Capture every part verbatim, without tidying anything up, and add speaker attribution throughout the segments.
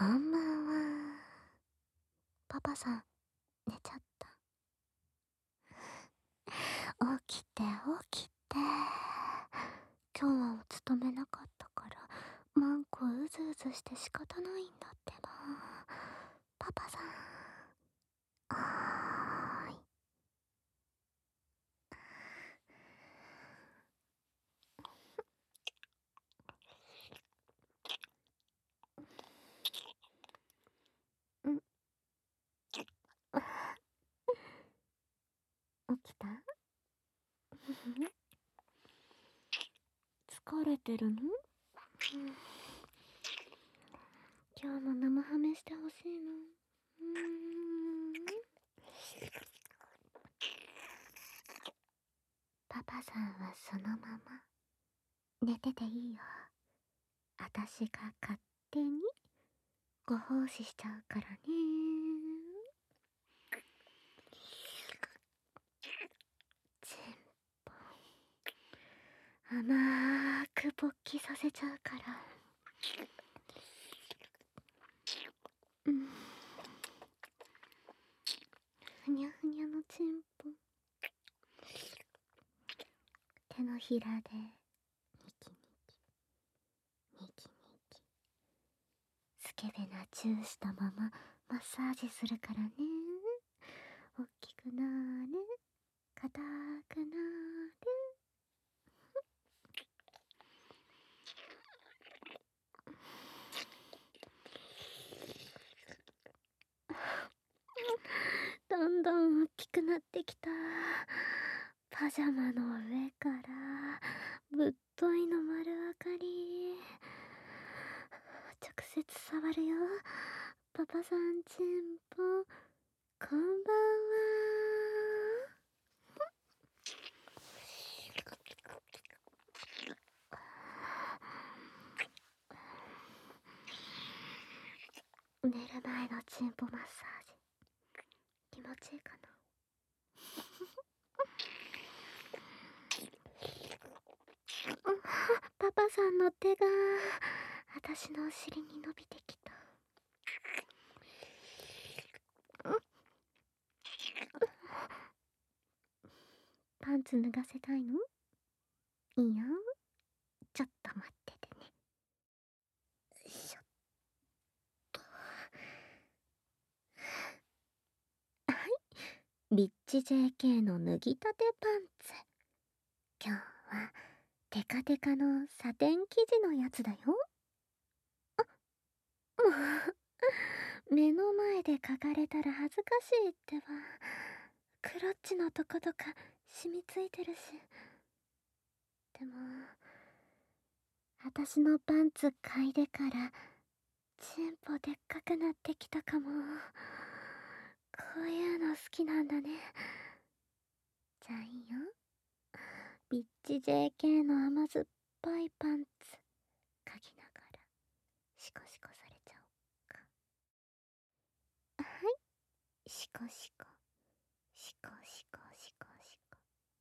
Speaker 1: こんばんは。パパさん、寝ちゃった。起きて、起きて。今日はお勤めなかったから、マンコうずうずして仕方ないんだってば。パパさん。はーい。ん起きた疲れてるの？今日も生ハメしてほしいの。うーん。パパさんはそのまま寝てていいよ。あたしが勝手にご奉仕しちゃうからね。ちんぽ甘く勃起させちゃうから。うん。ふにゃふにゃのちんぽ。手のひらでニキニキニキニキスケベなチューしたままマッサージするからね。おっきくなーれ、硬くなーれ。どんどん大きくなってきた。パジャマの上からぶっといの丸分かり。直接触るよ。パパさんちんぽ、こんばんは。寝る前のチンポマッサージ気持ちいいかな。パパさんの手が私のお尻に伸びてきた。パンツ脱がせたいの？いいよ。ちょっと待っててね。よいしょっと。はい。リッチ ジェーケー の脱ぎたてパンツ。今日はテカテカのサテン生地のやつだよ。あ、もう、目の前で嗅がれたら恥ずかしいってば。クロッチのとことか染みついてるし。でも、私のパンツ嗅いでから、チンポでっかくなってきたかも。こういうの好きなんだね。じゃあいいよ。ビッチ ジェーケー の甘酸っぱいパンツ、嗅ぎながら、シコシコされちゃおうか。はい。シコシコ。シコシコシコシコ。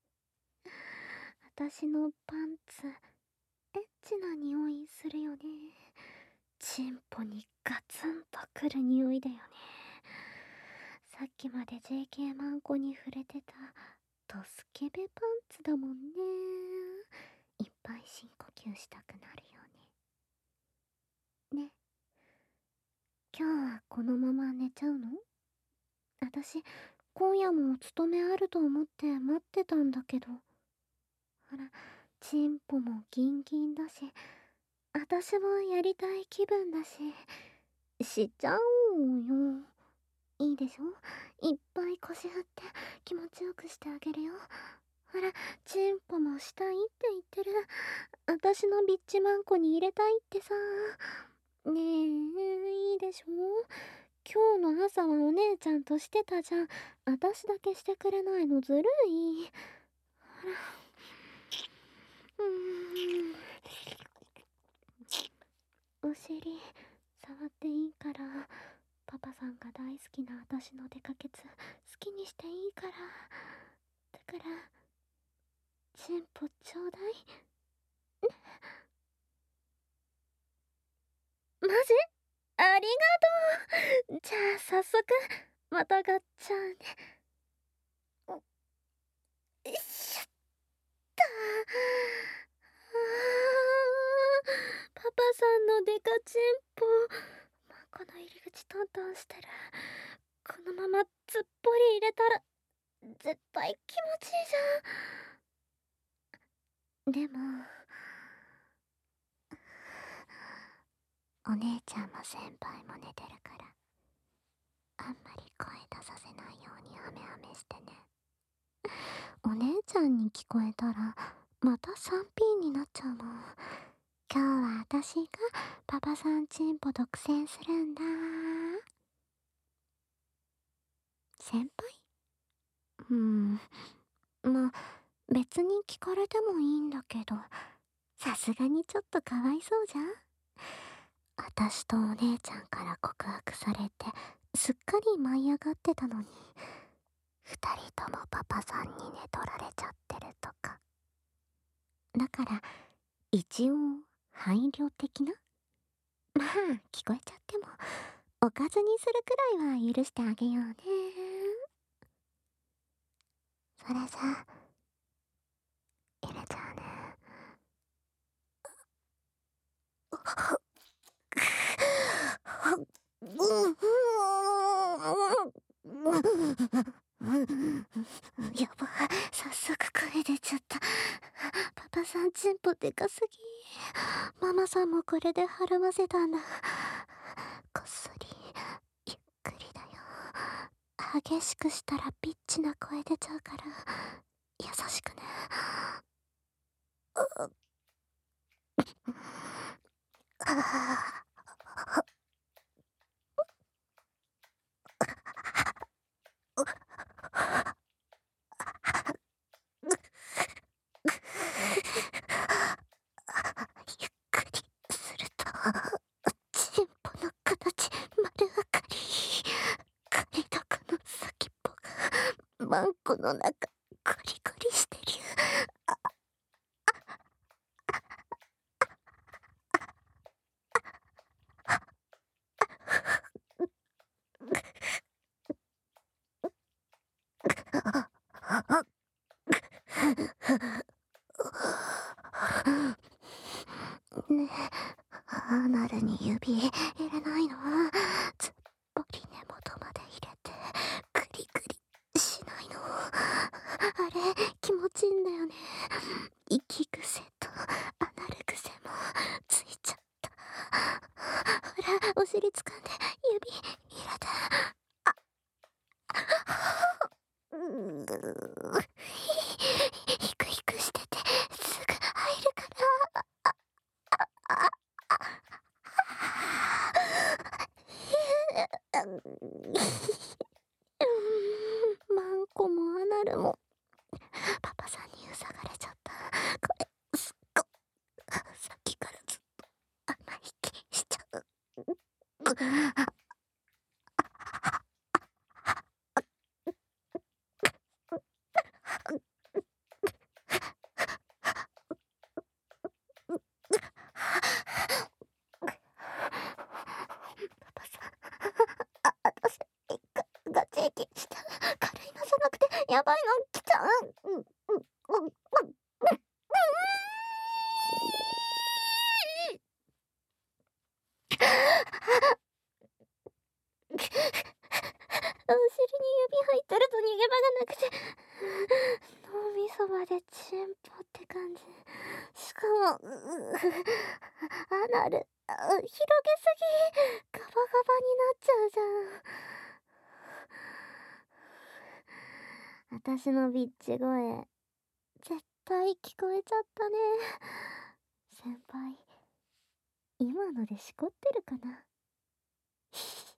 Speaker 1: 私のパンツ、エッチな匂いするよね。チンポにガツンとくる匂いだよね。さっきまで ジェーケー マンコに触れてたドスケベパンツだもんね。いっぱい深呼吸したくなるよね。ね。今日はこのまま寝ちゃうの？私、今夜もお勤めあると思って待ってたんだけど。ほら、チンポもギンギンだし、私もやりたい気分だし、しちゃおうよ。いいでしょ？いっぱい腰振って気持ちよくしてあげるよ。ほら、チンポもしたいって言ってる。私のビッチマンコに入れたいってさ。ねえ、いいでしょ？今日の朝はお姉ちゃんとしてたじゃん。私だけしてくれないのずるい。ほら。うーん。お尻、触っていいから。パパさんが大好きな私のデカケツ、好きにしていいから。だから、チンポちょうだい。マジ？ ありがとう。じゃあ早速またガッチャンね。およいしょったあーパパさんのデカチンポ、この入り口トントンしてる。このままつっぽり入れたら絶対気持ちいいじゃん。でもお姉ちゃんも先輩も寝てるからあんまり声出させないようにハメハメしてね。お姉ちゃんに聞こえたらまた スリーピー になっちゃうもん。今日は私がパパさんチンポ独占するんだ。先輩？うん、まあ別に聞かれてもいいんだけど、さすがにちょっとかわいそうじゃん。私とお姉ちゃんから告白されてすっかり舞い上がってたのに、二人ともパパさんに寝取られちゃってるとか。だから一応配慮的な、まあ聞こえちゃってもおかずにするくらいは許してあげようね。それじゃ入れちゃうね。やば、早速声出ちゃった。パパさんチンポでかすぎ。ママさんもこれではらませたんだ。こっそりゆっくりだよ。激しくしたらピッチな声出ちゃうから優しくね。ゆっくりするとチンポの形丸分かり。カニ毒の先っぽがマンコの中コリコリしてる。ねえ、アナルに指入れないの？つっぽり根元まで入れてグリグリしないの？あれ気持ちいいんだよね。息癖とアナル癖もついちゃった。ほらお尻掴んで指入れて。うーヒクヒクしててすぐ入るから。マンコもアナルもパパさんにうさがれちゃった。これすっごさっきからずっと甘い気しちゃう。パパさん、あ、私がガチ息した。軽いのじゃなくてやばいの来ちゃう。うんうんうんうん。お尻に指入ってると逃げ場がなくて、脳みそまでチンポって感じ。しかもううアナルあ広げすぎ。ガバガバになっちゃうじゃん。私のビッチ声絶対聞こえちゃったね。先輩今のでしこってるかな。